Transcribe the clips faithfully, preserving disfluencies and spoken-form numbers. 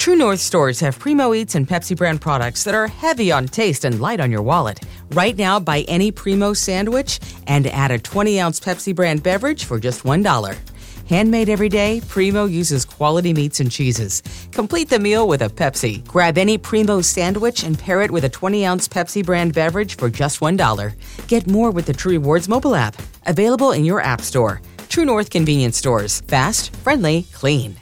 True North stores have Primo Eats and Pepsi brand products that are heavy on taste and light on your wallet. Right now, buy any Primo sandwich and add a twenty-ounce Pepsi brand beverage for just one dollar. Handmade every day, Primo uses quality meats and cheeses. Complete the meal with a Pepsi. Grab any Primo sandwich and pair it with a twenty-ounce Pepsi brand beverage for just one dollar. Get more with the True Rewards mobile app. Available in your app store. True North Convenience Stores. Fast, friendly, clean.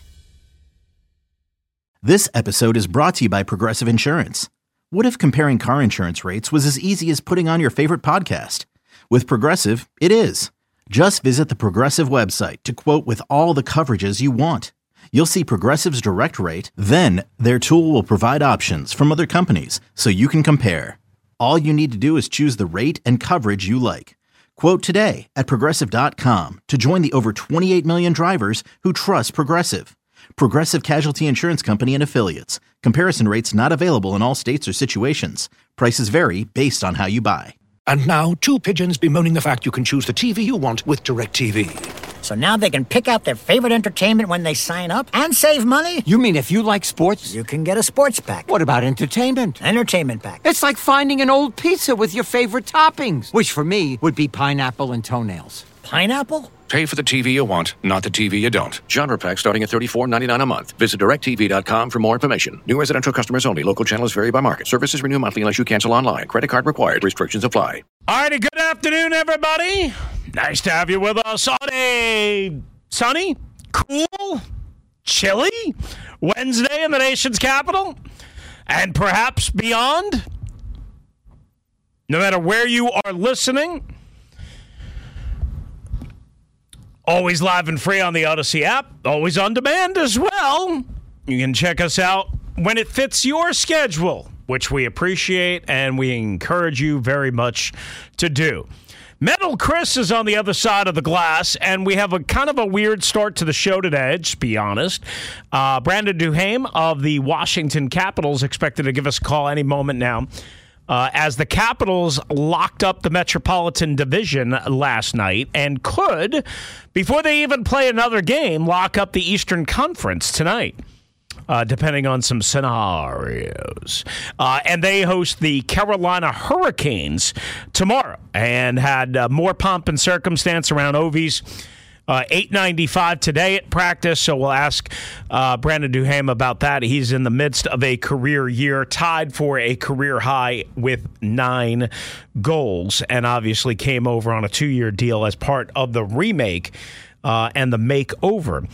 This episode is brought to you by Progressive Insurance. What if comparing car insurance rates was as easy as putting on your favorite podcast? With Progressive, it is. Just visit the Progressive website to quote with all the coverages you want. You'll see Progressive's direct rate, then their tool will provide options from other companies so you can compare. All you need to do is choose the rate and coverage you like. Quote today at Progressive dot com to join the over twenty-eight million drivers who trust Progressive. Progressive Casualty Insurance Company and Affiliates. Comparison rates not available in all states or situations. Prices vary based on how you buy. And now, two pigeons bemoaning the fact you can choose the T V you want with DirecTV. So now they can pick out their favorite entertainment when they sign up and save money? You mean if you like sports? You can get a sports pack. What about entertainment? Entertainment pack. It's like finding an old pizza with your favorite toppings, which for me would be pineapple and toenails. Pineapple? Pay for the T V you want, not the T V you don't. Genre pack starting at thirty-four ninety-nine a month. Visit direct T V dot com for more information. New residential customers only. Local channels vary by market. Services renew monthly unless you cancel online. Credit card required. Restrictions apply. All righty, good afternoon, everybody. Nice to have you with us on a sunny, cool, chilly Wednesday in the nation's capital and perhaps beyond. No matter where you are listening, always live and free on the Odyssey app, always on demand as well. You can check us out when it fits your schedule, which we appreciate and we encourage you very much to do. Metal Chris is on the other side of the glass, and we have a kind of a weird start to the show today, just be honest. Uh, Brandon Duhaime of the Washington Capitals expected to give us a call any moment now. Uh, as the Capitals locked up the Metropolitan Division last night and could, before they even play another game, lock up the Eastern Conference tonight, uh, depending on some scenarios. Uh, and they host the Carolina Hurricanes tomorrow and had uh, more pomp and circumstance around Ovies. Uh, eight ninety-five today at practice, so we'll ask uh, Brandon Duhaime about that. He's in the midst of a career year, tied for a career high with nine goals, and obviously came over on a two-year deal as part of the remake uh, and the makeover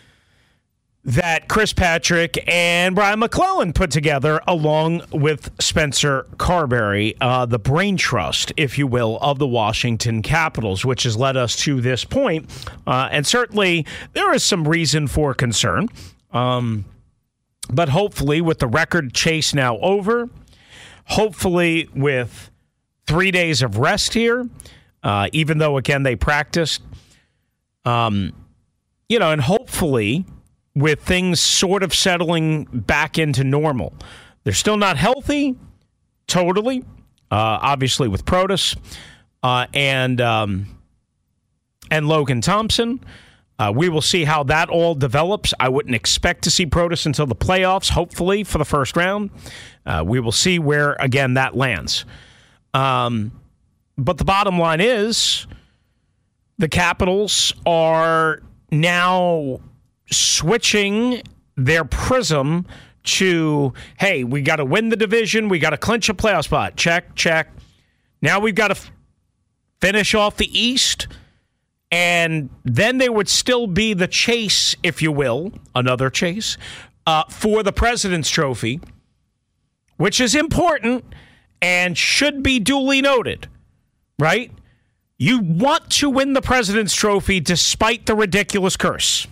that Chris Patrick and Brian McClellan put together along with Spencer Carberry, uh, the brain trust, if you will, of the Washington Capitals, which has led us to this point. Uh, and certainly there is some reason for concern. Um, but hopefully with the record chase now over, hopefully with three days of rest here, uh, even though, again, they practiced, um, you know, and hopefully with things sort of settling back into normal. They're still not healthy, totally, uh, obviously with Protas uh, and um, and Logan Thompson. Uh, we will see how that all develops. I wouldn't expect to see Protas until the playoffs, hopefully, for the first round. Uh, we will see where, again, that lands. Um, but the bottom line is the Capitals are now switching their prism to, hey, we got to win the division. We got to clinch a playoff spot. Check, check. Now we've got to f- finish off the East. And then there would still be the chase, if you will, another chase, uh, for the President's Trophy, which is important and should be duly noted, right? You want to win the President's Trophy despite the ridiculous curse.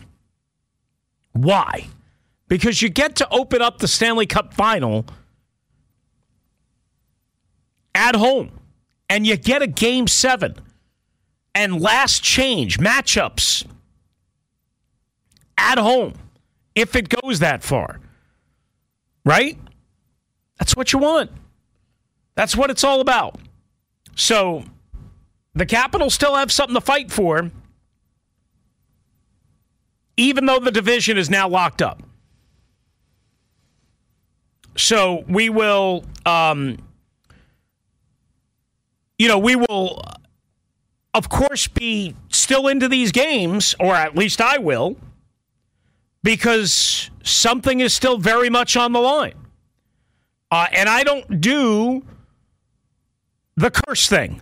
Why? Because you get to open up the Stanley Cup Final at home, and you get a Game seven and last change matchups at home if it goes that far. Right? That's what you want. That's what it's all about. So the Capitals still have something to fight for, even though the division is now locked up. So we will, um, you know, we will, of course, be still into these games, or at least I will, because something is still very much on the line. Uh, and I don't do the curse thing.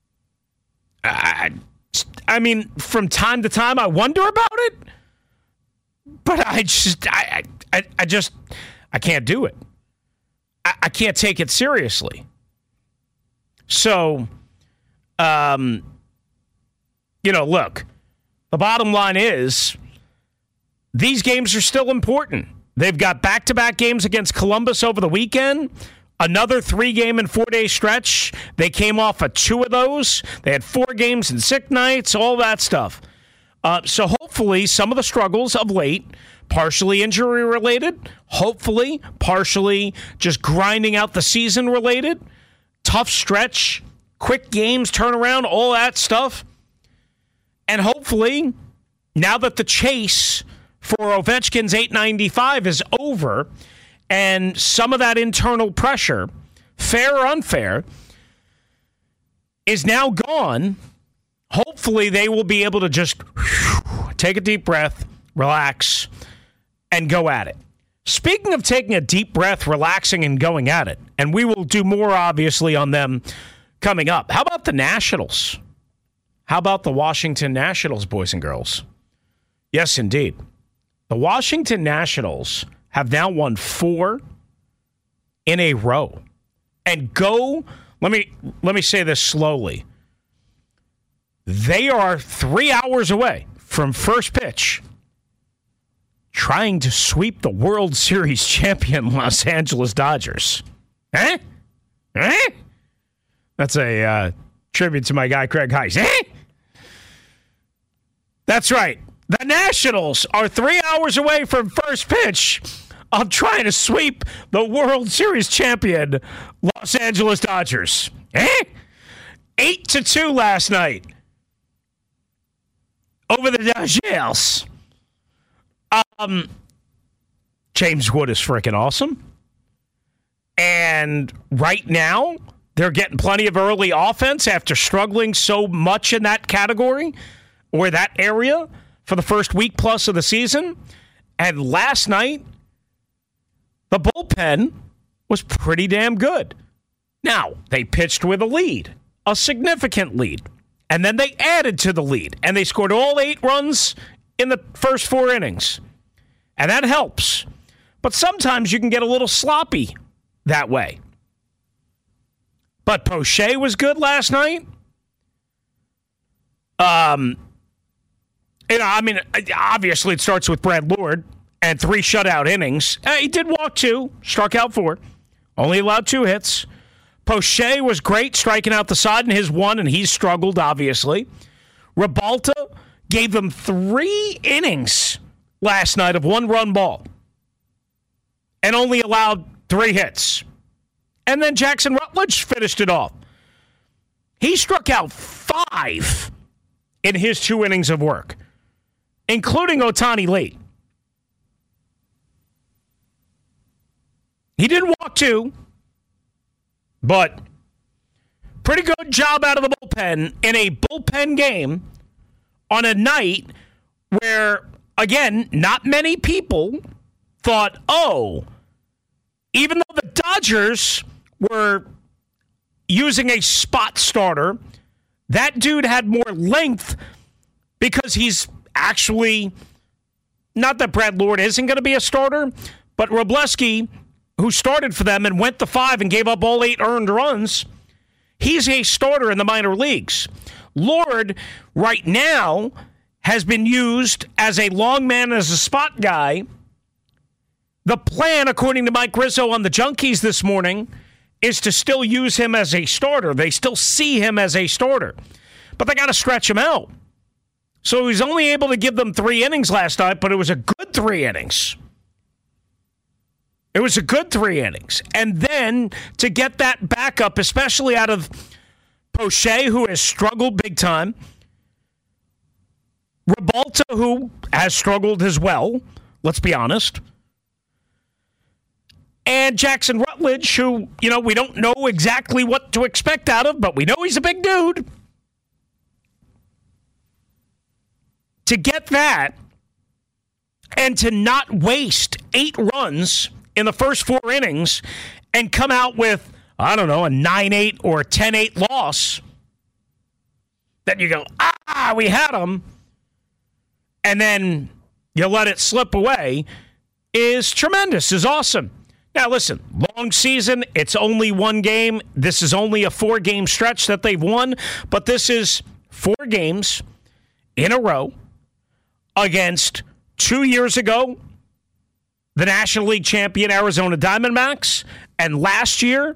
I, I mean, from time to time, I wonder about it, but I just, I, I, I just, I can't do it. I, I can't take it seriously. So, um, you know, look, the bottom line is these games are still important. They've got back-to-back games against Columbus over the weekend. Another three-game and four-day stretch. They came off of two of those. They had four games and sick nights, all that stuff. Uh, so hopefully some of the struggles of late, partially injury-related, hopefully partially just grinding out the season-related, tough stretch, quick games, turnaround, all that stuff. And hopefully, now that the chase for Ovechkin's eight ninety-five is over, and some of that internal pressure, fair or unfair, is now gone, hopefully they will be able to just whew, take a deep breath, relax, and go at it. Speaking of taking a deep breath, relaxing, and going at it, and we will do more, obviously, on them coming up. How about the Nationals? How about the Washington Nationals, boys and girls? Yes, indeed. The Washington Nationals have now won four in a row. And go, let me let me say this slowly. They are three hours away from first pitch, trying to sweep the World Series champion Los Angeles Dodgers. Eh? Eh? That's a uh, tribute to my guy, Craig Heiss. Eh? That's right. The Nationals are three hours away from first pitch of trying to sweep the World Series champion Los Angeles Dodgers. Eh? Eight to two last night over the Dodgers. Um, James Wood is freaking awesome. And right now, they're getting plenty of early offense after struggling so much in that category or that area for the first week plus of the season. And last night, the bullpen was pretty damn good. Now, they pitched with a lead, a significant lead. And then they added to the lead. And they scored all eight runs in the first four innings. And that helps. But sometimes you can get a little sloppy that way. But Poche was good last night. Um, you know, I mean, obviously it starts with Brad Lord and three shutout innings. Uh, he did walk two, struck out four, only allowed two hits. Poche was great, striking out the side in his one, and he's struggled, obviously. Ribalta gave them three innings last night of one-run ball and only allowed three hits. And then Jackson Rutledge finished it off. He struck out five in his two innings of work, including Ohtani late. He did walk two, but pretty good job out of the bullpen in a bullpen game on a night where, again, not many people thought, oh, even though the Dodgers were using a spot starter, that dude had more length because he's actually, not that Brad Lord isn't going to be a starter, but Robleski, who started for them and went to five and gave up all eight earned runs, he's a starter in the minor leagues. Lord, right now, has been used as a long man, as a spot guy. The plan, according to Mike Rizzo on the Junkies this morning, is to still use him as a starter. They still see him as a starter. But they got to stretch him out. So he's only able to give them three innings last night, but it was a good three innings. It was a good three innings. And then to get that backup, especially out of Poche, who has struggled big time, Ribalta, who has struggled as well, let's be honest, And Jackson Rutledge, who, you know, we don't know exactly what to expect out of, but we know he's a big dude. To get that and to not waste eight runs in the first four innings and come out with, I don't know, a nine eight or a ten eight loss, that you go, ah, we had them, and then you let it slip away, is tremendous, is awesome. Now, listen, long season, it's only one game. This is only a four-game stretch that they've won, but this is four games in a row against two years ago, the National League champion Arizona Diamondbacks, and last year,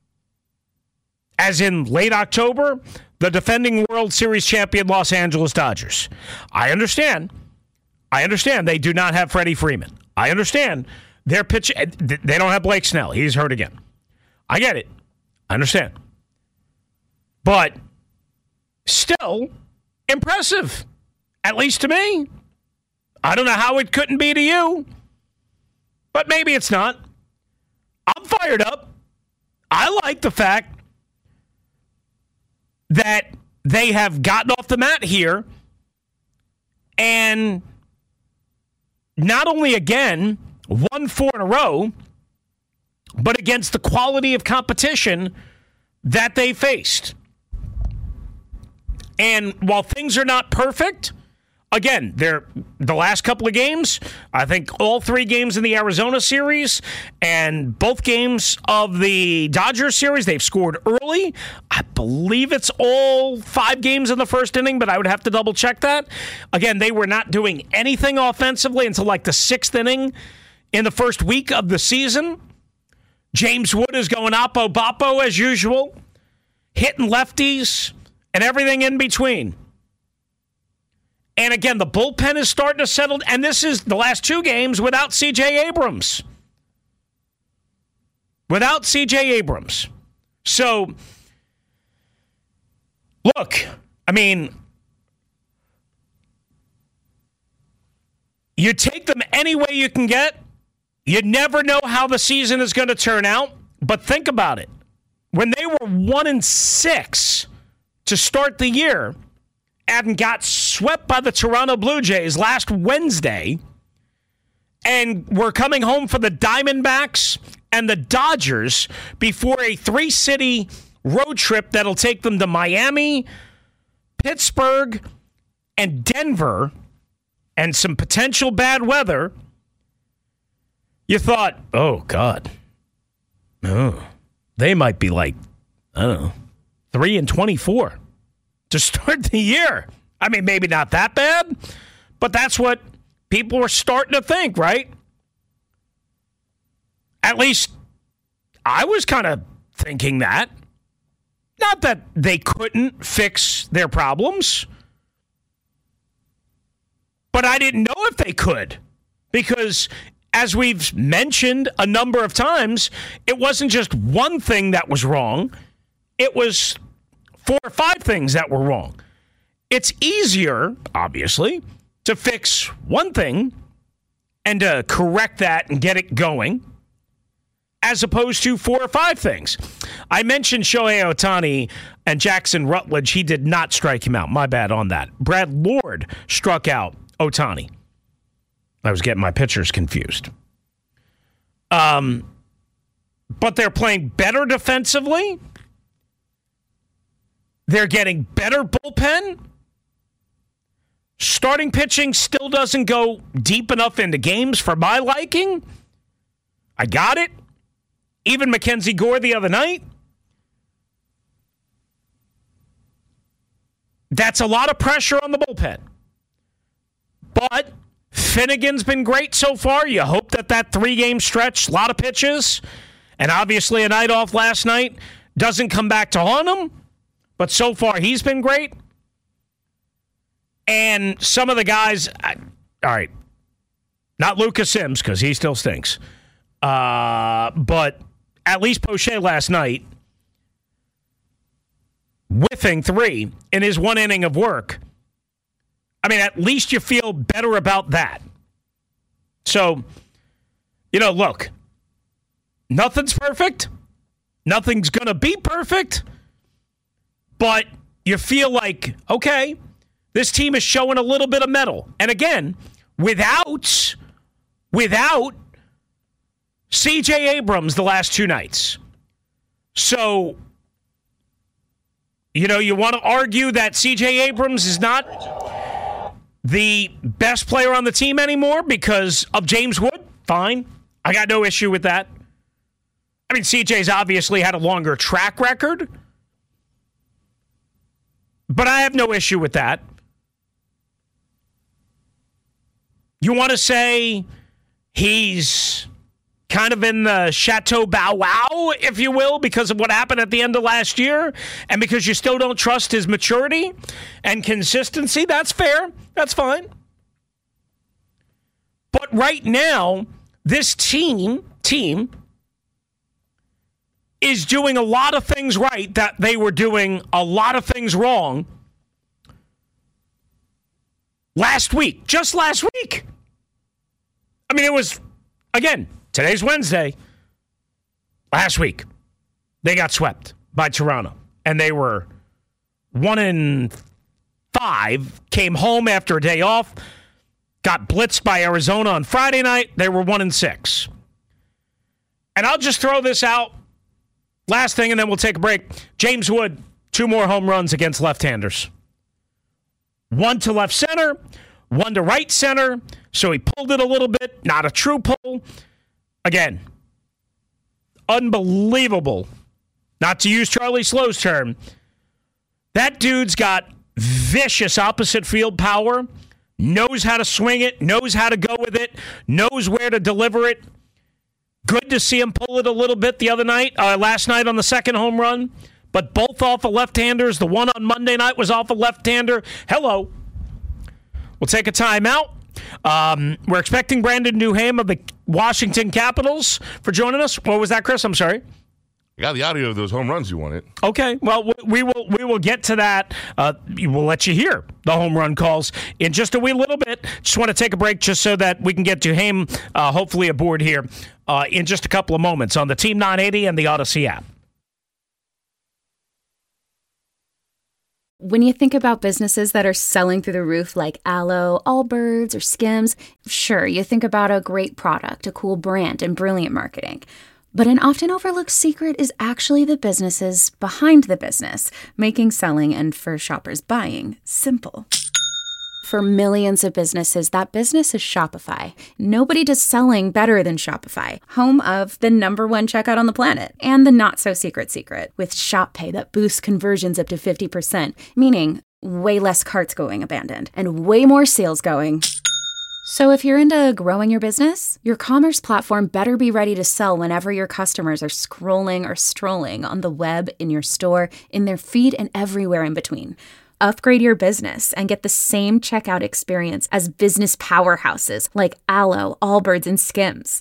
as in late October, the defending World Series champion Los Angeles Dodgers. I understand. I understand they do not have Freddie Freeman. I understand. Their pitch, they don't have Blake Snell. He's hurt again. I get it. I understand. But still impressive, at least to me. I don't know how it couldn't be to you, but maybe it's not. I'm fired up. I like the fact that they have gotten off the mat here and not only again won four in a row, but against the quality of competition that they faced. And while things are not perfect, again, they're the last couple of games, I think all three games in the Arizona series and both games of the Dodgers series, they've scored early. I believe it's all five games in the first inning, but I would have to double check that. Again, they were not doing anything offensively until like the sixth inning in the first week of the season. James Wood is going oppo boppo as usual, hitting lefties and everything in between. And again, the bullpen is starting to settle, and this is the last two games without C J Abrams. Without C J Abrams. So, look, I mean, you take them any way you can get. You never know how the season is going to turn out, but think about it. When they were one and six to start the year and got swept by the Toronto Blue Jays last Wednesday, and were coming home for the Diamondbacks and the Dodgers before a three-city road trip that'll take them to Miami, Pittsburgh, and Denver, and some potential bad weather, you thought, oh, God. Oh, they might be like, I don't know, three and twenty-four to start the year. I mean, maybe not that bad, but that's what people were starting to think, right? At least I was kind of thinking that. Not that they couldn't fix their problems, but I didn't know if they could, because as we've mentioned a number of times, it wasn't just one thing that was wrong. It was four or five things that were wrong. It's easier, obviously, to fix one thing and to correct that and get it going, as opposed to four or five things. I mentioned Shohei Ohtani and Jackson Rutledge. He did not strike him out. My bad on that. Brad Lord struck out Ohtani. I was getting my pitchers confused. Um, but they're playing better defensively. They're getting better bullpen. Starting pitching still doesn't go deep enough into games for my liking. I got it. Even Mackenzie Gore the other night. That's a lot of pressure on the bullpen. But Finnegan's been great so far. You hope that that three-game stretch, a lot of pitches, and obviously a night off last night, doesn't come back to haunt him. But so far, he's been great. And some of the guys, I, all right, not Lucas Sims, because he still stinks. Uh, but at least Poche last night, whiffing three in his one inning of work. I mean, at least you feel better about that. So, you know, look, Nothing's perfect. Nothing's going to be perfect. But you feel like, okay, this team is showing a little bit of mettle. And again, without, without C J Abrams the last two nights. So, you know, you want to argue that C J Abrams is not the best player on the team anymore because of James Wood? Fine. I got no issue with that. I mean, C J's obviously had a longer track record, but I have no issue with that. You want to say he's kind of in the Chateau Bow Wow, if you will, because of what happened at the end of last year, and because you still don't trust his maturity and consistency? That's fair. That's fine. But right now, this team, team is doing a lot of things right that they were doing a lot of things wrong last week, just last week. I mean, it was, again, today's Wednesday. Last week, they got swept by Toronto, and they were one in five, came home after a day off, got blitzed by Arizona on Friday night. They were one in six. And I'll just throw this out. Last thing, and then we'll take a break. James Wood, two more home runs against left-handers. One to left center, one to right center. So he pulled it a little bit. Not a true pull. Again, unbelievable. Not to use Charlie Slow's term. That dude's got vicious opposite field power. Knows how to swing it. Knows how to go with it. Knows where to deliver it. Good to see him pull it a little bit the other night, uh, last night on the second home run. But both off of left-handers. The one on Monday night was off a left-hander. Hello. We'll take a timeout. Um, we're expecting Brandon Newham of the Washington Capitals for joining us. What was that, Chris? I'm sorry. I got the audio of those home runs you wanted. Okay, well, we will we will get to that. Uh, we'll let you hear the home run calls in just a wee little bit. Just want to take a break just so that we can get Duhaime uh, hopefully aboard here uh, in just a couple of moments on the Team nine eighty and the Odyssey app. When you think about businesses that are selling through the roof like Aloe, Allbirds, or Skims, sure, you think about a great product, a cool brand, and brilliant marketing. But an often overlooked secret is actually the businesses behind the business, making selling and for shoppers buying simple. For millions of businesses, that business is Shopify. Nobody does selling better than Shopify, home of the number one checkout on the planet, and the not-so-secret secret, with Shop Pay that boosts conversions up to fifty percent, meaning way less carts going abandoned, and way more sales going. So if you're into growing your business, your commerce platform better be ready to sell whenever your customers are scrolling or strolling on the web, in your store, in their feed, and everywhere in between. Upgrade your business and get the same checkout experience as business powerhouses like Aloe, Allbirds, and Skims.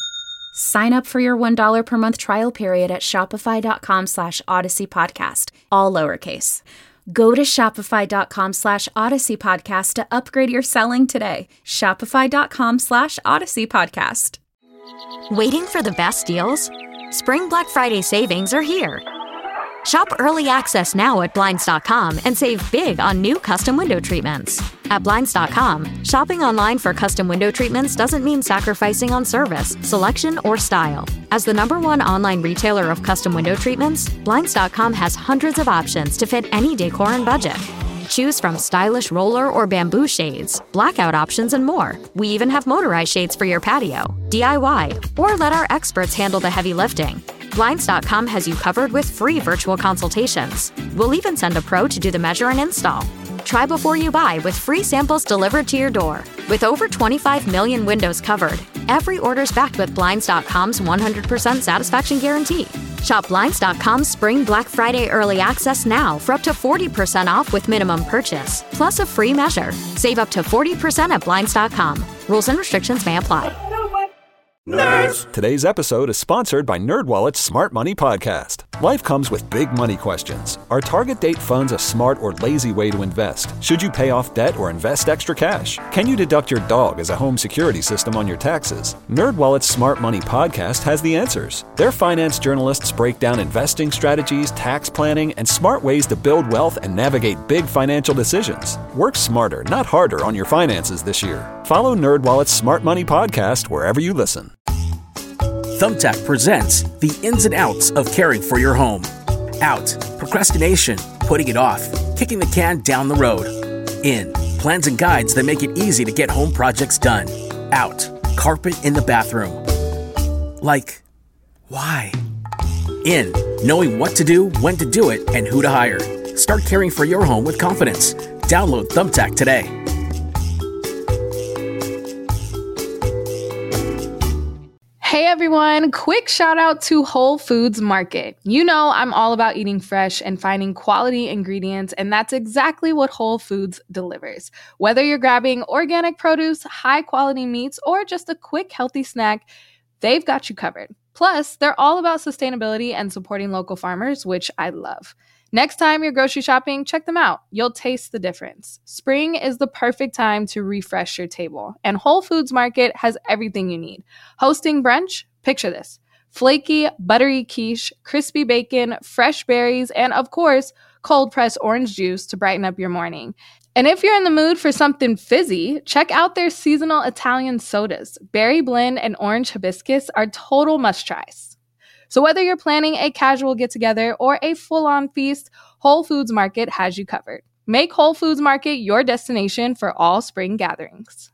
Sign up for your one dollar per month trial period at shopify.com slash Odyssey Podcast, all lowercase. Go to shopify.com slash Odyssey Podcast to upgrade your selling today. Shopify.com slash Odyssey Podcast. Waiting for the best deals? Spring Black Friday savings are here. Shop early access now at Blinds dot com and save big on new custom window treatments. At Blinds dot com, shopping online for custom window treatments doesn't mean sacrificing on service, selection, or style. As the number one online retailer of custom window treatments, Blinds dot com has hundreds of options to fit any decor and budget. Choose from stylish roller or bamboo shades, blackout options, and more. We even have motorized shades for your patio, D I Y, or let our experts handle the heavy lifting. Blinds dot com has you covered with free virtual consultations. We'll even send a pro to do the measure and install. Try before you buy with free samples delivered to your door. With over twenty-five million windows covered, every order's backed with Blinds dot com's one hundred percent satisfaction guarantee. Shop Blinds dot com's Spring Black Friday Early Access now for up to forty percent off with minimum purchase, plus a free measure. Save up to forty percent at Blinds dot com. Rules and restrictions may apply. Nerds! Today's episode is sponsored by NerdWallet's Smart Money Podcast. Life comes with big money questions. Are target date funds a smart or lazy way to invest? Should you pay off debt or invest extra cash? Can you deduct your dog as a home security system on your taxes? NerdWallet's Smart Money podcast has the answers. Their finance journalists break down investing strategies, tax planning, and smart ways to build wealth and navigate big financial decisions. Work smarter, not harder on your finances this year. Follow NerdWallet's Smart Money podcast wherever you listen. Thumbtack presents the ins and outs of caring for your home. Out, procrastination, putting it off, kicking the can down the road. In, plans and guides that make it easy to get home projects done. Out, carpet in the bathroom. Like, why? In, knowing what to do, when to do it, and who to hire. Start caring for your home with confidence. Download Thumbtack today. Hey everyone, quick shout out to Whole Foods Market. You know I'm all about eating fresh and finding quality ingredients, and that's exactly what Whole Foods delivers. Whether you're grabbing organic produce, high quality meats, or just a quick healthy snack, they've got you covered. Plus, they're all about sustainability and supporting local farmers, which I love. Next time you're grocery shopping, check them out. You'll taste the difference. Spring is the perfect time to refresh your table, and Whole Foods Market has everything you need. Hosting brunch? Picture this. Flaky, buttery quiche, crispy bacon, fresh berries, and of course, cold-pressed orange juice to brighten up your morning. And if you're in the mood for something fizzy, check out their seasonal Italian sodas. Berry blend and orange hibiscus are total must-tries. So whether you're planning a casual get-together or a full-on feast, Whole Foods Market has you covered. Make Whole Foods Market your destination for all spring gatherings.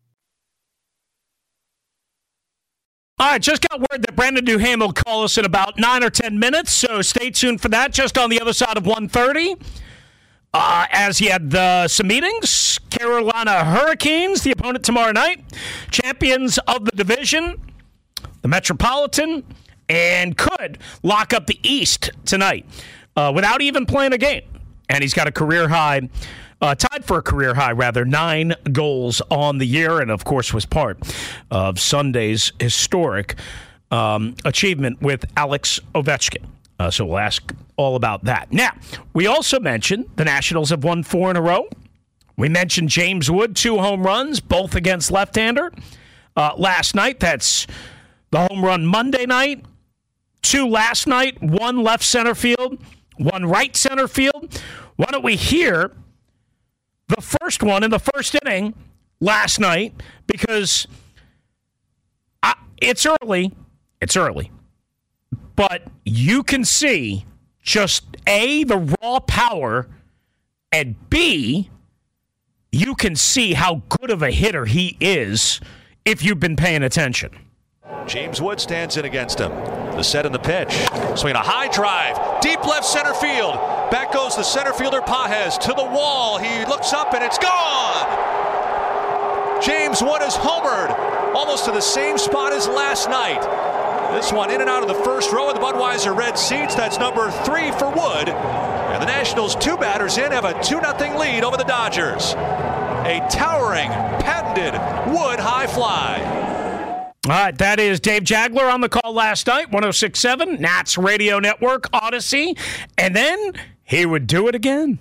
All right, just got word that Brandon Duham will call us in about nine or ten minutes, so stay tuned for that just on the other side of one thirty. Uh, as he had uh, some meetings, Carolina Hurricanes, the opponent tomorrow night, champions of the division, the Metropolitan, and could lock up the East tonight uh, without even playing a game. And he's got a career high, uh, tied for a career high, rather, nine goals on the year, and of course was part of Sunday's historic um, achievement with Alex Ovechkin. Uh, so we'll ask all about that. Now, we also mentioned the Nationals have won four in a row. We mentioned James Wood, two home runs, both against left-hander. Uh, last night, that's the home run Monday night. Two last night, one left center field, one right center field. Why don't we hear the first one in the first inning last night? Because I, it's early. It's early. But you can see just A, the raw power, and B, you can see how good of a hitter he is if you've been paying attention. James Wood stands in against him. The set and the pitch. Swing a high drive. Deep left center field. Back goes the center fielder Pages to the wall. He looks up and it's gone. James Wood is homered. Almost to the same spot as last night. This one in and out of the first row of the Budweiser red seats. That's number three for Wood. And the Nationals, two batters in, have a two nothing lead over the Dodgers. A towering, patented Wood high fly. All right, that is Dave Jagler on the call last night, one oh six point seven, Nats Radio Network, Odyssey, and then he would do it again.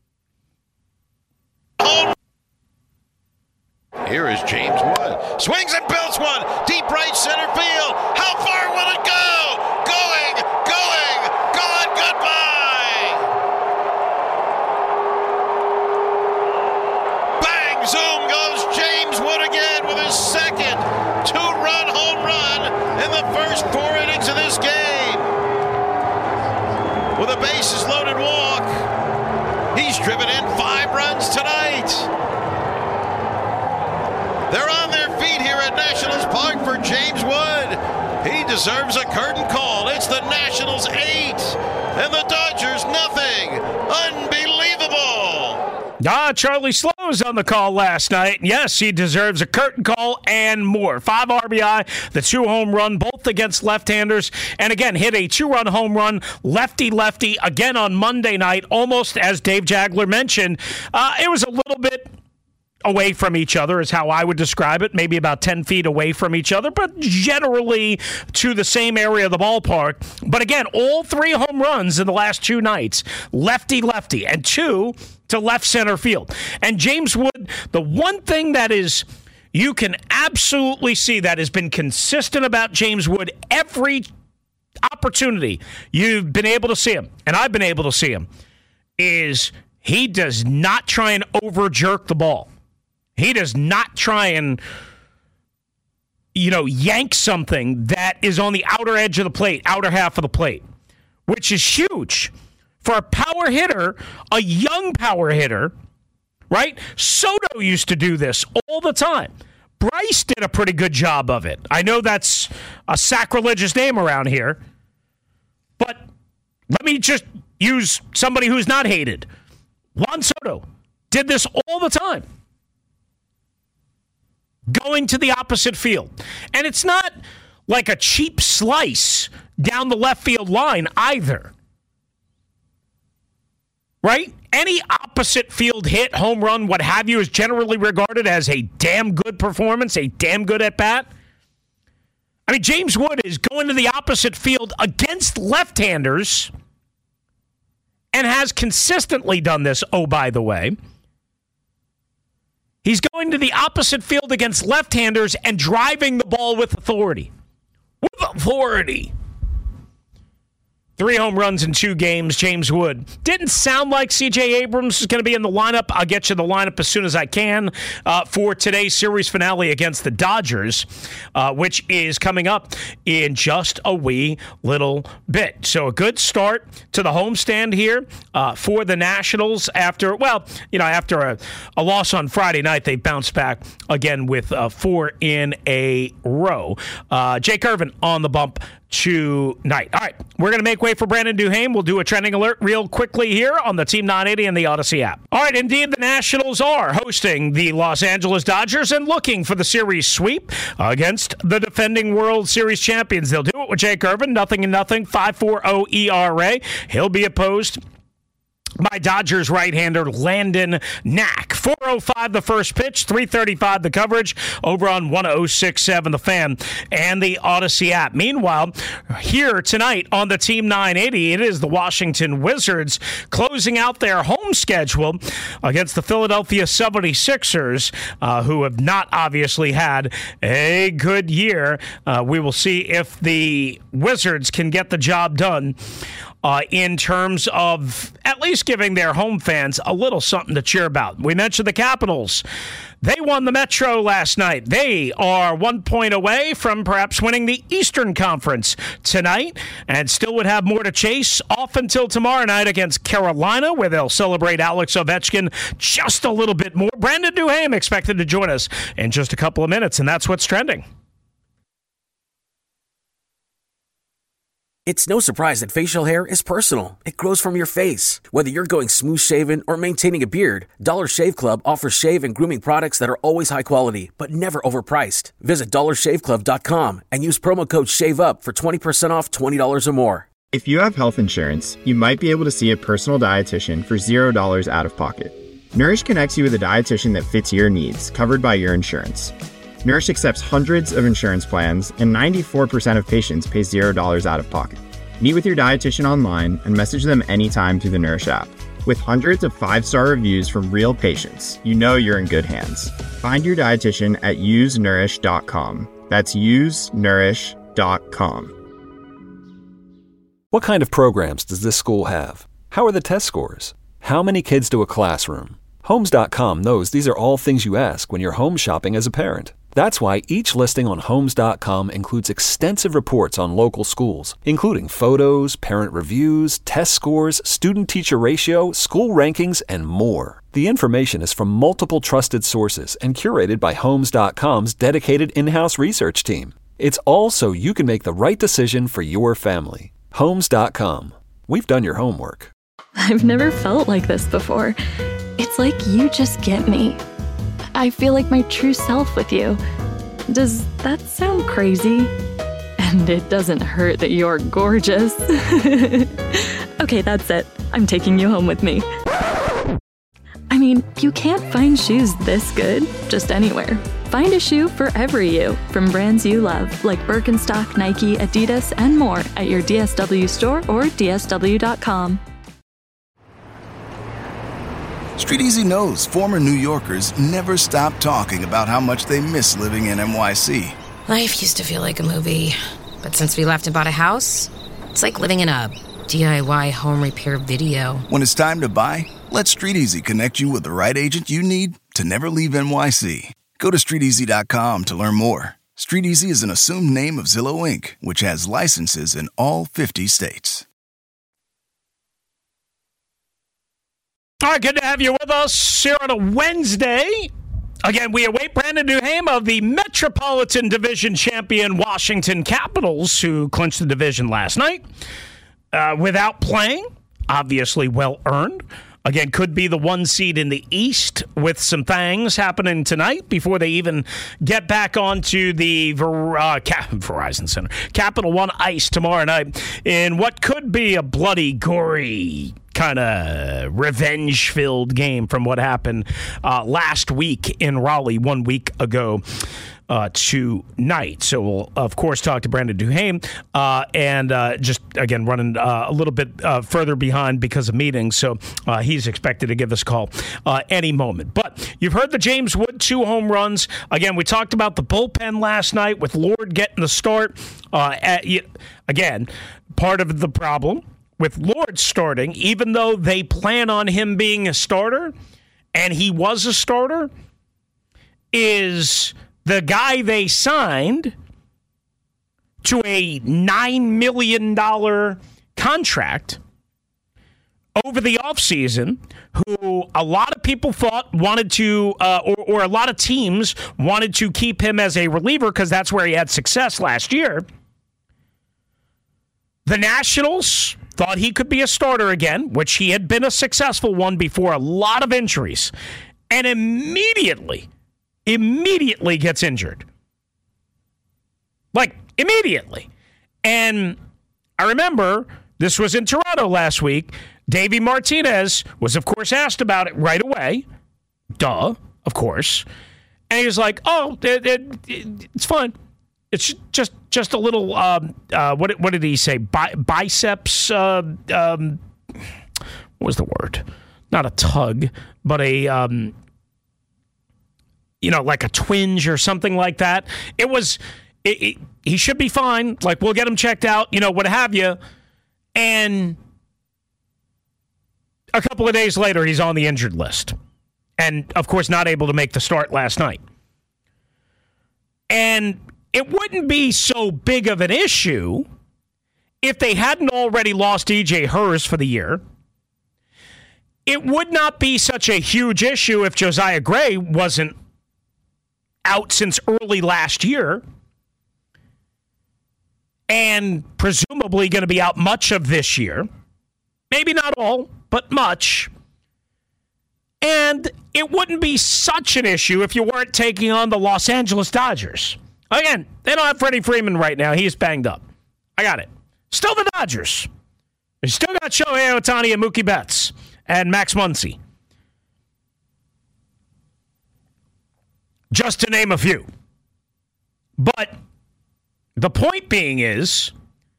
Here is James Wood. Swings and belts one. Deep right center field. How far will it go? Going, going, gone, goodbye. Bang, zoom goes James Wood again with his second two-run home run in the first four innings of this game. With a bases loaded walk, he's driven in five runs tonight. They're on their feet here at Nationals Park for James Wood. He deserves a curtain call. It's the Nationals eight and the Dodgers nothing. Unbelievable. Ah, Charlie Slows on the call last night. Yes, he deserves a curtain call and more. Five R B I, the two home run, both against left-handers. And again, hit a two-run home run, lefty-lefty, again on Monday night, almost as Dave Jagler mentioned. Uh, it was a little bit away from each other is how I would describe it, maybe about ten feet away from each other, but generally to the same area of the ballpark. But again, all three home runs in the last two nights, lefty-lefty, and two to left center field. And James Wood, the one thing that is you can absolutely see that has been consistent about James Wood every opportunity you've been able to see him, and I've been able to see him, is he does not try and over jerk the ball. He does not try and, you know, yank something that is on the outer edge of the plate, outer half of the plate, which is huge for a power hitter, a young power hitter, right? Soto used to do this all the time. Bryce did a pretty good job of it. I know that's a sacrilegious name around here, but let me just use somebody who's not hated. Juan Soto did this all the time, going to the opposite field. And it's not like a cheap slice down the left field line either. Right? Any opposite field hit, home run, what have you, is generally regarded as a damn good performance, a damn good at-bat. I mean, James Wood is going to the opposite field against left-handers and has consistently done this, oh, by the way. He's going to the opposite field against left-handers and driving the ball with authority. With authority. Three home runs in two games, James Wood. Didn't sound like C J Abrams is going to be in the lineup. I'll get you the lineup as soon as I can uh, for today's series finale against the Dodgers, uh, which is coming up in just a wee little bit. So a good start to the homestand here uh, for the Nationals after, well, you know, after a, a loss on Friday night, they bounced back again with uh, four in a row. Uh, Jake Irvin on the bump tonight. All right, we're going to make way for Brandon Duhaime. We'll do a trending alert real quickly here on the Team nine eighty and the Odyssey app. All right, indeed, the Nationals are hosting the Los Angeles Dodgers and looking for the series sweep against the defending World Series champions. They'll do it with Jake Irvin, nothing and nothing, five point four oh E R A. He'll be opposed by Dodgers right-hander Landon Knack. four oh five the first pitch, three thirty-five the coverage over on one oh six point seven the Fan and the Odyssey app. Meanwhile, here tonight on the Team nine eighty, it is the Washington Wizards closing out their home schedule against the Philadelphia seventy-sixers, uh, who have not obviously had a good year. Uh, we will see if the Wizards can get the job done Uh, in terms of at least giving their home fans a little something to cheer about. We mentioned the Capitals. They won the Metro last night. They are one point away from perhaps winning the Eastern Conference tonight and still would have more to chase off until tomorrow night against Carolina, where they'll celebrate Alex Ovechkin just a little bit more. Brandon Duhaime expected to join us in just a couple of minutes, and that's what's trending. It's no surprise that facial hair is personal. It grows from your face. Whether you're going smooth shaven or maintaining a beard, Dollar Shave Club offers shave and grooming products that are always high quality, but never overpriced. Visit dollar shave club dot com and use promo code SHAVEUP for twenty percent off twenty dollars or more. If you have health insurance, you might be able to see a personal dietitian for zero dollars out of pocket. Nourish connects you with a dietitian that fits your needs, covered by your insurance. Nourish accepts hundreds of insurance plans, and ninety-four percent of patients pay zero dollars out of pocket. Meet with your dietitian online and message them anytime through the Nourish app. With hundreds of five-star reviews from real patients, you know you're in good hands. Find your dietitian at use nourish dot com. That's use nourish dot com. What kind of programs does this school have? How are the test scores? How many kids do a classroom? Homes dot com knows these are all things you ask when you're home shopping as a parent. That's why each listing on Homes dot com includes extensive reports on local schools, including photos, parent reviews, test scores, student-teacher ratio, school rankings, and more. The information is from multiple trusted sources and curated by Homes dot com's dedicated in-house research team. It's all so you can make the right decision for your family. Homes dot com. We've done your homework. I've never felt like this before. It's like you just get me. I feel like my true self with you. Does that sound crazy? And it doesn't hurt that you're gorgeous. Okay, that's it. I'm taking you home with me. I mean, you can't find shoes this good just anywhere. Find a shoe for every you from brands you love, like Birkenstock, Nike, Adidas, and more at your D S W store or D S W dot com. Street Easy knows former New Yorkers never stop talking about how much they miss living in N Y C. Life used to feel like a movie, but since we left and bought a house, it's like living in a D I Y home repair video. When it's time to buy, let Street Easy connect you with the right agent you need to never leave N Y C. Go to street easy dot com to learn more. Street Easy is an assumed name of Zillow Incorporated, which has licenses in all fifty states. All right, good to have you with us here on a Wednesday. Again, we await Brandon Duhaime of the Metropolitan Division champion Washington Capitals, who clinched the division last night uh, without playing. Obviously well earned. Again, could be the one seed in the East with some things happening tonight before they even get back onto the Ver- uh, Cap- Verizon Center. Capital One ice tomorrow night in what could be a bloody, gory, kind of revenge-filled game from what happened uh, last week in Raleigh one week ago. Uh, tonight. So we'll, of course, talk to Brandon Duhaime uh, and uh, just, again, running uh, a little bit uh, further behind because of meetings. So uh, he's expected to give us a call uh, any moment. But you've heard the James Wood two home runs. Again, we talked about the bullpen last night with Lord getting the start. Uh, at, again, part of the problem with Lord starting, even though they plan on him being a starter, and he was a starter, is the guy they signed to a nine million dollars contract over the offseason, who a lot of people thought wanted to, uh, or, or a lot of teams wanted to keep him as a reliever because that's where he had success last year. The Nationals thought he could be a starter again, which he had been a successful one before a lot of injuries, and immediately immediately gets injured. Like, immediately. And I remember this was in Toronto last week. Davey Martinez was, of course, asked about it right away. Duh, of course. And he was like, oh, it, it, it, it's fine. It's just just a little, um, uh, what, what did he say? Bi- biceps, uh, um, what was the word? Not a tug, but a... Um, you know, like a twinge or something like that. It was, it, it, he should be fine. Like, we'll get him checked out, you know, what have you. And a couple of days later, he's on the injured list. And, of course, not able to make the start last night. And it wouldn't be so big of an issue if they hadn't already lost E J Hers for the year. It would not be such a huge issue if Josiah Gray wasn't out since early last year and presumably going to be out much of this year. Maybe not all, but much. And it wouldn't be such an issue if you weren't taking on the Los Angeles Dodgers. Again, they don't have Freddie Freeman right now. He's banged up. I got it. Still the Dodgers. They still got Shohei Ohtani and Mookie Betts and Max Muncy. Just to name a few. But the point being is,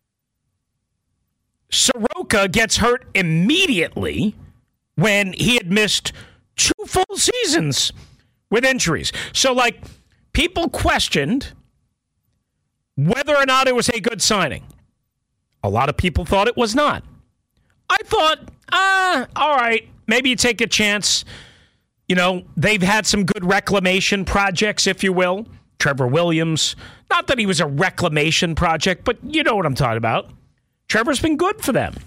Soroka gets hurt immediately when he had missed two full seasons with injuries. So, like, people questioned whether or not it was a good signing. A lot of people thought it was not. I thought, ah, all right, maybe you take a chance. You know, they've had some good reclamation projects, if you will. Trevor Williams. Not that he was a reclamation project, but you know what I'm talking about. Trevor's been good for them.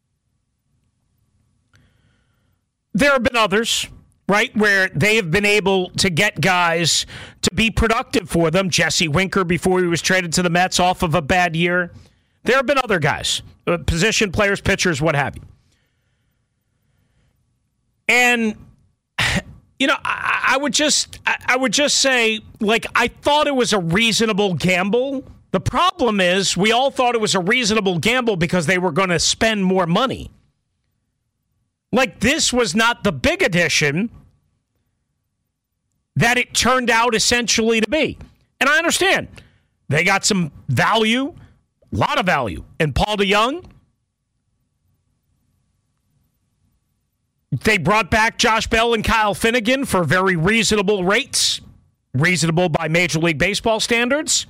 There have been others, right, where they have been able to get guys to be productive for them. Jesse Winker, before he was traded to the Mets off of a bad year. There have been other guys, position players, pitchers, what have you. And you know, I, I would just, I, I would just say, like, I thought it was a reasonable gamble. The problem is, we all thought it was a reasonable gamble because they were going to spend more money. Like, this was not the big addition that it turned out essentially to be. And I understand. They got some value, a lot of value, in Paul DeJong. They brought back Josh Bell and Kyle Finnegan for very reasonable rates, reasonable by Major League Baseball standards.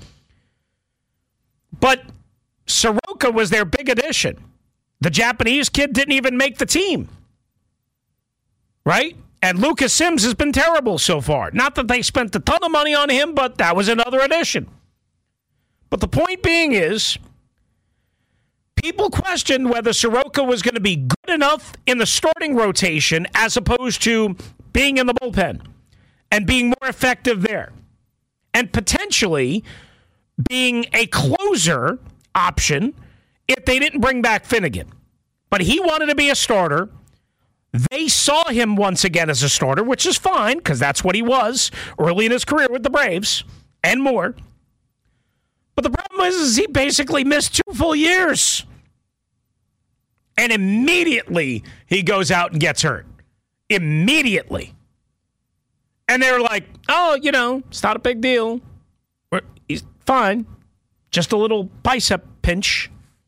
But Soroka was their big addition. The Japanese kid didn't even make the team. Right? And Lucas Sims has been terrible so far. Not that they spent a ton of money on him, but that was another addition. But the point being is, people questioned whether Soroka was going to be good enough in the starting rotation as opposed to being in the bullpen and being more effective there. And potentially being a closer option if they didn't bring back Finnegan. But he wanted to be a starter. They saw him once again as a starter, which is fine, because that's what he was early in his career with the Braves and more. But the problem is, is he basically missed two full years. And immediately he goes out and gets hurt. Immediately. And they're like, oh, you know, it's not a big deal. He's fine. Just a little bicep pinch.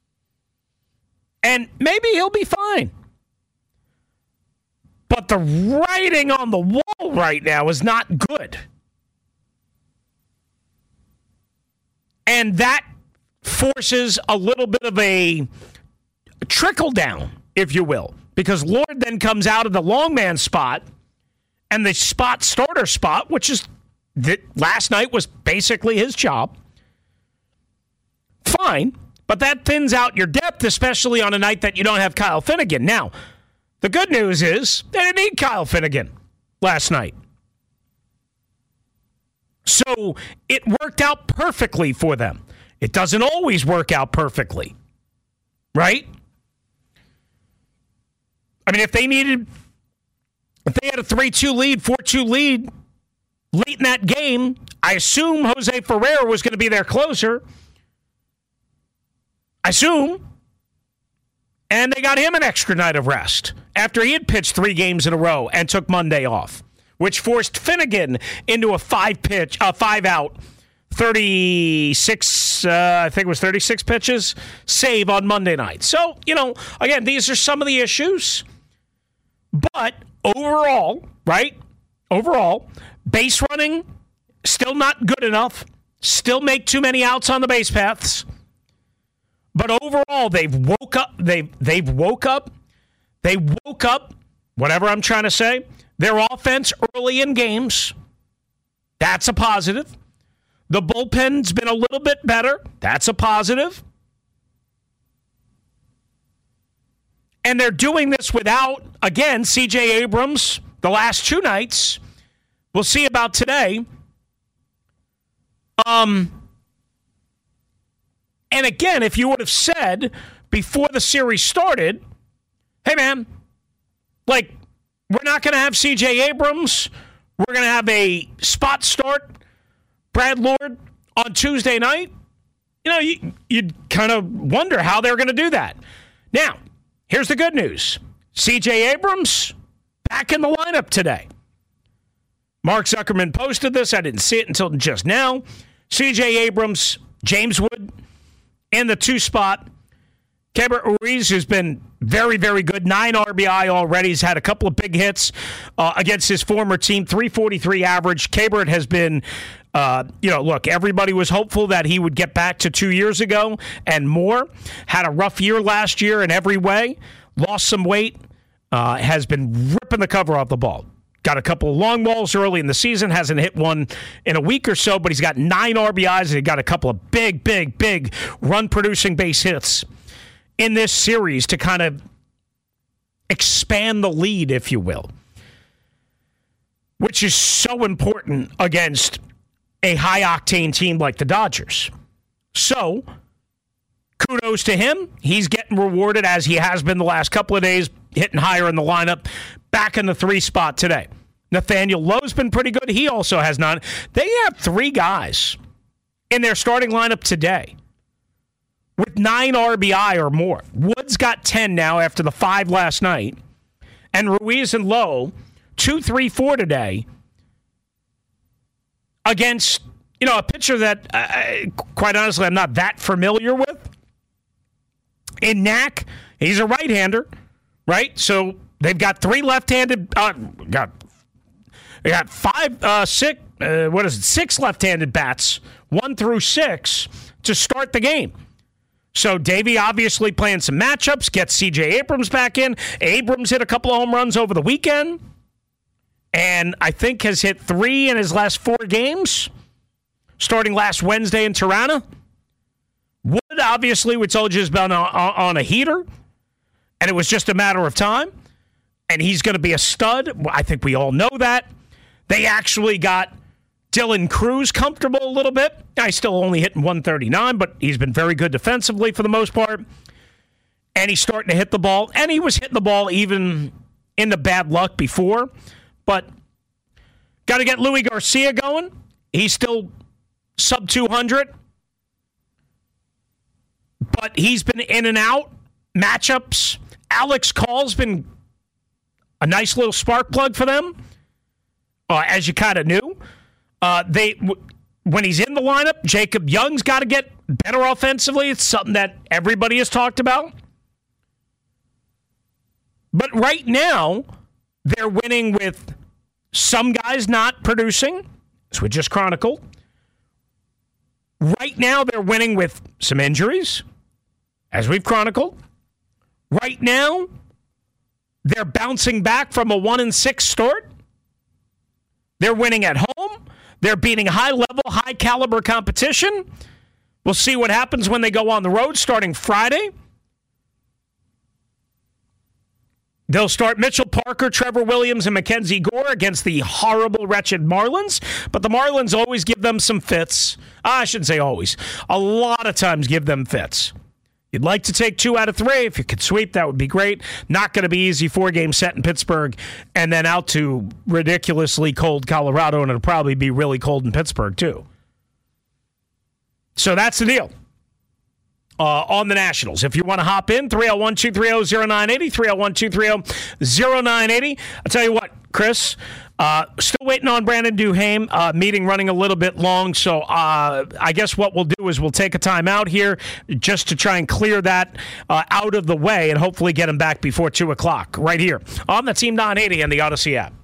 And maybe he'll be fine. But the writing on the wall right now is not good. And that forces a little bit of a trickle down, if you will. Because Lord then comes out of the long man spot and the spot starter spot, which is that last night was basically his job. Fine. But that thins out your depth, especially on a night that you don't have Kyle Finnegan. Now, the good news is they didn't need Kyle Finnegan last night. So it worked out perfectly for them. It doesn't always work out perfectly, right? I mean, if they needed, if they had a three two lead, four two lead late in that game, I assume Jose Ferrer was going to be their closer. I assume. And they got him an extra night of rest after he had pitched three games in a row and took Monday off, which forced Finnegan into a five pitch, a five out, thirty-six, uh, I think it was thirty-six pitches save on Monday night. So, you know, again, these are some of the issues. But overall, right? Overall, base running, still not good enough. Still make too many outs on the base paths. But overall, they've woke up. They've they've woke up. They woke up. Whatever I'm trying to say, their offense early in games. That's a positive. The bullpen's been a little bit better. That's a positive. And they're doing this without, again, C J Abrams the last two nights. We'll see about today. Um. And again, if you would have said before the series started, hey, man, like, we're not going to have C J Abrams. We're going to have a spot start, Brad Lord, on Tuesday night. You know, you, you'd kind of wonder how they're going to do that. Now, here's the good news. C J Abrams back in the lineup today. Mark Zuckerman posted this. I didn't see it until just now. C J Abrams, James Wood, in the two spot. Keibert Ruiz, who's been very, very good. Nine R B I already. He's had a couple of big hits uh, against his former team. three forty-three average. Keibert has been, uh, you know, look, everybody was hopeful that he would get back to two years ago and more. Had a rough year last year in every way. Lost some weight. Uh, has been ripping the cover off the ball. Got a couple of long balls early in the season. Hasn't hit one in a week or so, but he's got nine R B Is and he got a couple of big, big, big run-producing base hits in this series to kind of expand the lead, if you will, which is so important against a high-octane team like the Dodgers. So, kudos to him. He's getting rewarded as he has been the last couple of days, hitting higher in the lineup, back in the three spot today. Nathaniel Lowe's been pretty good. He also has not. They have three guys in their starting lineup today with nine R B I or more. Wood's got ten now after the five last night. and Ruiz and Lowe, two three four today against, you know, a pitcher that, uh, quite honestly, I'm not that familiar with. In Knack, he's a right-hander, right? So they've got three left-handed, uh, got, they got five, uh, six, uh, what is it, six left-handed bats, one through six, to start the game. So Davey obviously playing some matchups, gets C J Abrams back in. Abrams hit a couple of home runs over the weekend, and I think has hit three in his last four games, starting last Wednesday in Tirana. Wood, obviously, we told you, has been on, on a heater, and it was just a matter of time, and he's going to be a stud. I think we all know that. They actually got Dylan Cruz comfortable a little bit. He's still only hitting one thirty-nine, but he's been very good defensively for the most part. And he's starting to hit the ball. And he was hitting the ball even in the bad luck before. But got to get Louis Garcia going. He's still sub two hundred. But he's been in and out. Matchups. Alex Call's been a nice little spark plug for them, uh, as you kind of knew. Uh, they w- when he's in the lineup, Jacob Young's got to get better offensively. It's something that everybody has talked about. But right now, they're winning with some guys not producing, as we just chronicled. Right now, they're winning with some injuries, as we've chronicled. Right now, they're bouncing back from a one and six start. They're winning at home. They're beating high-level, high-caliber competition. We'll see what happens when they go on the road starting Friday. They'll start Mitchell Parker, Trevor Williams, and Mackenzie Gore against the horrible, wretched Marlins. But the Marlins always give them some fits. I shouldn't say always. A lot of times give them fits. You'd like to take two out of three. If you could sweep, that would be great. Not going to be easy. Four-game set in Pittsburgh and then out to ridiculously cold Colorado, and it'll probably be really cold in Pittsburgh, too. So that's the deal uh, on the Nationals. If you want to hop in, three oh one, two three oh, oh nine eight oh, three oh one, two three oh, oh nine eight oh. I'll tell you what, Chris, uh, still waiting on Brandon Duhaime. Uh, meeting running a little bit long, so uh, I guess what we'll do is we'll take a time out here just to try and clear that uh, out of the way and hopefully get him back before two o'clock right here on the Team nine eighty and the Odyssey app.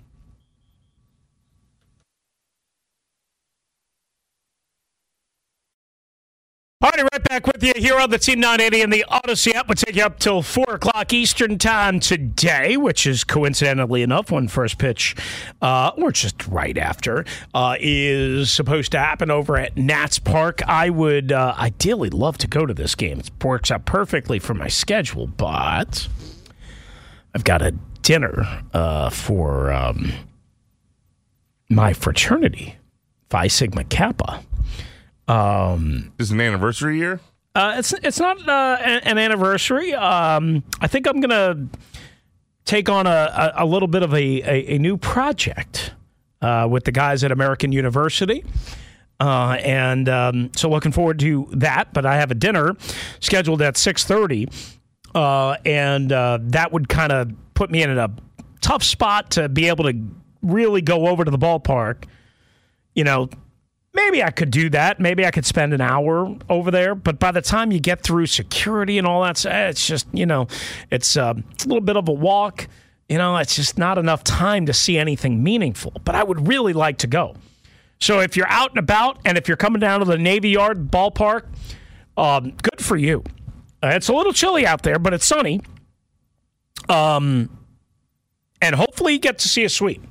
All right, right back with you here on the Team nine eighty and the Odyssey app. We'll take you up till four o'clock Eastern time today, which is coincidentally enough when first pitch, uh, or just right after, uh, is supposed to happen over at Nats Park. I would uh, ideally love to go to this game. It works out perfectly for my schedule, but I've got a dinner uh, for um, my fraternity, Phi Sigma Kappa. Um, is it an anniversary year? Uh, it's it's not uh, an anniversary. Um, I think I'm gonna take on a, a, a little bit of a, a, a new project uh, with the guys at American University, uh, and um, so looking forward to that. But I have a dinner scheduled at six thirty, uh, and uh, that would kind of put me in a tough spot to be able to really go over to the ballpark. You know. Maybe I could do that. Maybe I could spend an hour over there. But by the time you get through security and all that, it's just, you know, it's, uh, it's a little bit of a walk. You know, it's just not enough time to see anything meaningful. But I would really like to go. So if you're out and about and if you're coming down to the Navy Yard ballpark, um, good for you. Uh, it's a little chilly out there, but it's sunny. Um, and hopefully you get to see a sweep.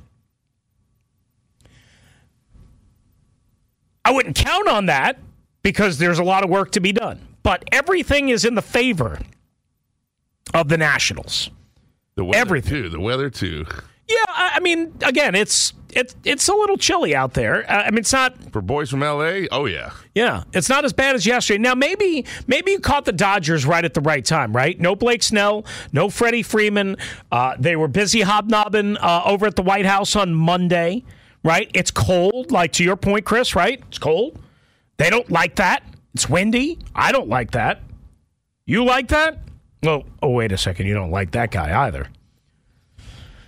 I wouldn't count on that because there's a lot of work to be done. But everything is in the favor of the Nationals. The weather, everything. too. The weather, too. Yeah, I, I mean, again, it's it's it's a little chilly out there. Uh, I mean, it's not... For boys from L A? Oh, yeah. Yeah, it's not as bad as yesterday. Now, maybe maybe you caught the Dodgers right at the right time, right? No Blake Snell, no Freddie Freeman. Uh, they were busy hobnobbing uh, over at the White House on Monday. Right? It's cold, like to your point, Chris, right? It's cold. They don't like that. It's windy. I don't like that. You like that? Well, oh, wait a second. You don't like that guy either.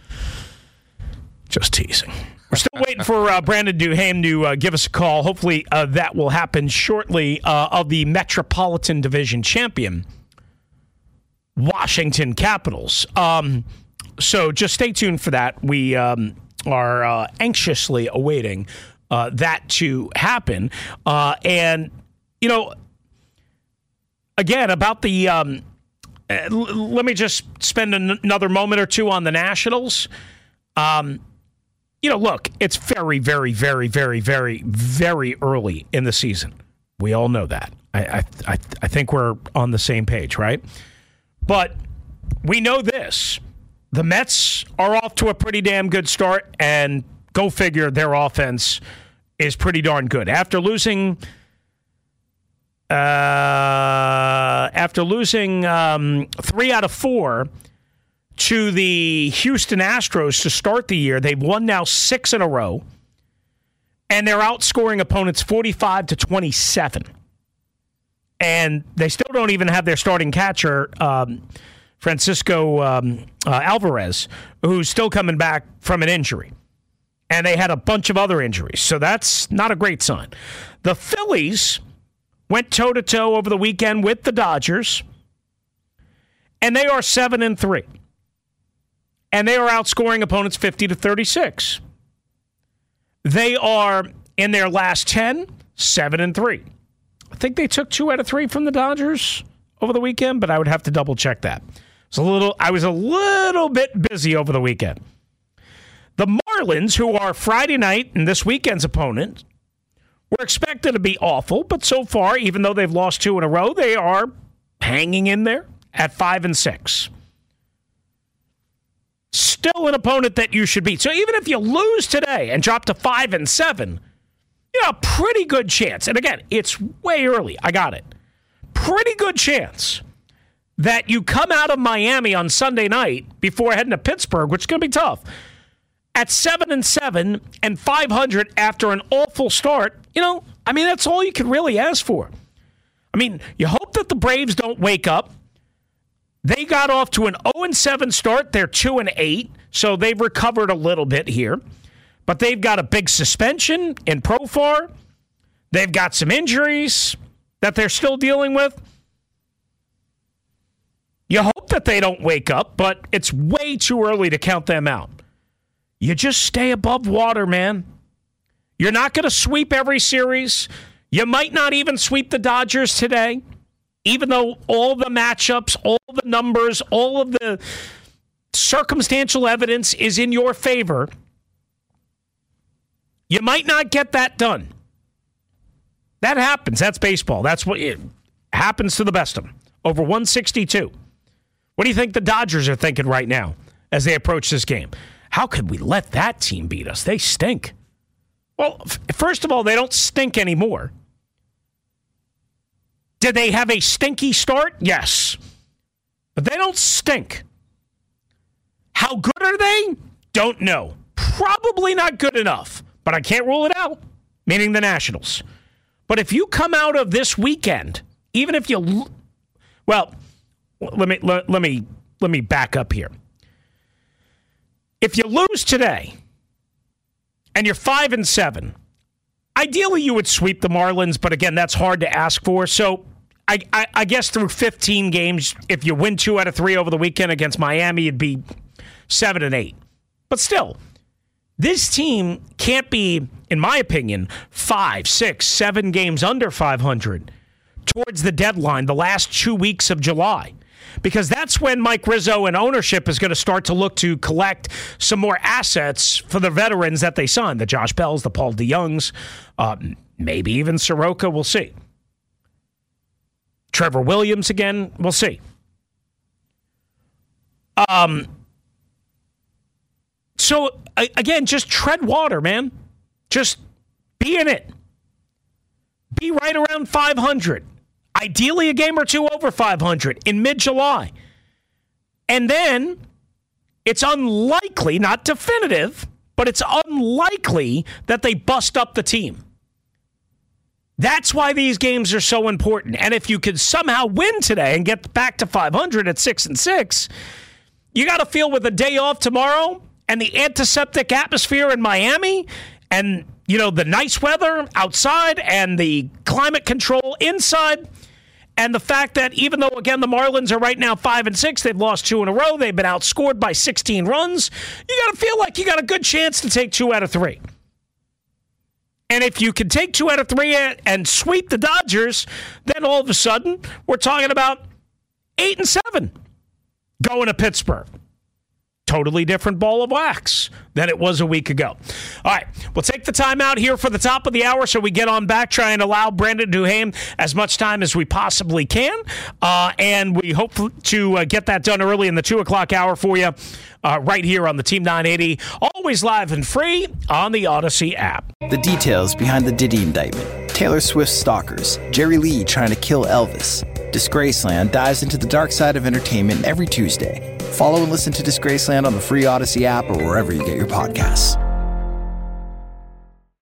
Just teasing. We're still waiting for uh, Brandon Duhaime to uh, give us a call. Hopefully uh, that will happen shortly, uh, of the Metropolitan Division champion, Washington Capitals. Um, so just stay tuned for that. We um, are uh, anxiously awaiting uh, that to happen. Uh, and, you know, again, about the um, – l- let me just spend an- another moment or two on the Nationals. Um You know, look, it's very, very, very, very, very, very early in the season. We all know that. I, I, I, I think we're on the same page, right? But we know this. The Mets are off to a pretty damn good start, and go figure, their offense is pretty darn good. After losing, uh, after losing um, three out of four to the Houston Astros to start the year, they've won now six in a row, and they're outscoring opponents forty-five to twenty-seven. And they still don't even have their starting catcher, um, Francisco um, uh, Alvarez, who's still coming back from an injury. And they had a bunch of other injuries, so that's not a great sign. The Phillies went toe-to-toe over the weekend with the Dodgers, and they are seven and three. And they are outscoring opponents fifty to thirty-six. They are, in their last ten, seven and three. I think they took two out of three from the Dodgers over the weekend, but I would have to double check that. It's a little, I was a little bit busy over the weekend. The Marlins, who are Friday night and this weekend's opponent, were expected to be awful, but so far, even though they've lost two in a row, they are hanging in there at five and six. Still an opponent that you should beat. So even if you lose today and drop to five and seven, you know, a pretty good chance. And again, it's way early. I got it. Pretty good chance that you come out of Miami on Sunday night before heading to Pittsburgh, which is going to be tough, at seven and seven and five hundred after an awful start. You know, I mean, that's all you can really ask for. I mean, you hope that the Braves don't wake up. They got off to an oh and seven start. They're two and eight, so they've recovered a little bit here. But they've got a big suspension in Profar. They've got some injuries that they're still dealing with. You hope that they don't wake up, but it's way too early to count them out. You just stay above water, man. You're not going to sweep every series. You might not even sweep the Dodgers today. Even though all the matchups, all the numbers, all of the circumstantial evidence is in your favor, you might not get that done. That happens. That's baseball. That's what it happens to the best of them. Over one sixty-two. What do you think the Dodgers are thinking right now as they approach this game? How could we let that team beat us? They stink. Well, f- first of all, they don't stink anymore. Did they have a stinky start? Yes. But they don't stink. How good are they? Don't know. Probably not good enough, but I can't rule it out, meaning the Nationals. But if you come out of this weekend, even if you, well, let me let, let me let me back up here. If you lose today and you're five and seven, ideally you would sweep the Marlins, but again, that's hard to ask for. So I, I, I guess through fifteen games, if you win two out of three over the weekend against Miami, it'd be seven and eight. But still, this team can't be, in my opinion, five, six, seven games under five hundred towards the deadline, the last two weeks of July. Because that's when Mike Rizzo and ownership is going to start to look to collect some more assets for the veterans that they signed, the Josh Bells, the Paul DeYoungs, uh, maybe even Soroka, we'll see. Trevor Williams again, we'll see. Um. So, again, just tread water, man. Just be in it. Be right around five hundred. Ideally, a game or two over five hundred in mid-July. And then it's unlikely, not definitive, but it's unlikely that they bust up the team. That's why these games are so important. And if you could somehow win today and get back to five hundred at six and six, you got to feel with a day off tomorrow and the antiseptic atmosphere in Miami and, you know, the nice weather outside and the climate control inside, and the fact that even though, again, the Marlins are right now five and six, they've lost two in a row, they've been outscored by sixteen runs, you got to feel like you got a good chance to take two out of three. And if you can take two out of three and sweep the Dodgers, then all of a sudden we're talking about eight and seven going to Pittsburgh. Totally different ball of wax than it was a week ago. All right, we'll take the time out here for the top of the hour so we get on back, try and allow Brandon Duhaime as much time as we possibly can. Uh, and we hope to uh, get that done early in the two o'clock hour for you uh, right here on the Team nine eighty. Always live and free on the Odyssey app. The details behind the Diddy indictment. Taylor Swift's stalkers. Jerry Lee trying to kill Elvis. Disgraceland dives into the dark side of entertainment every Tuesday. Follow and listen to Disgraceland on the free Odyssey app or wherever you get your podcasts.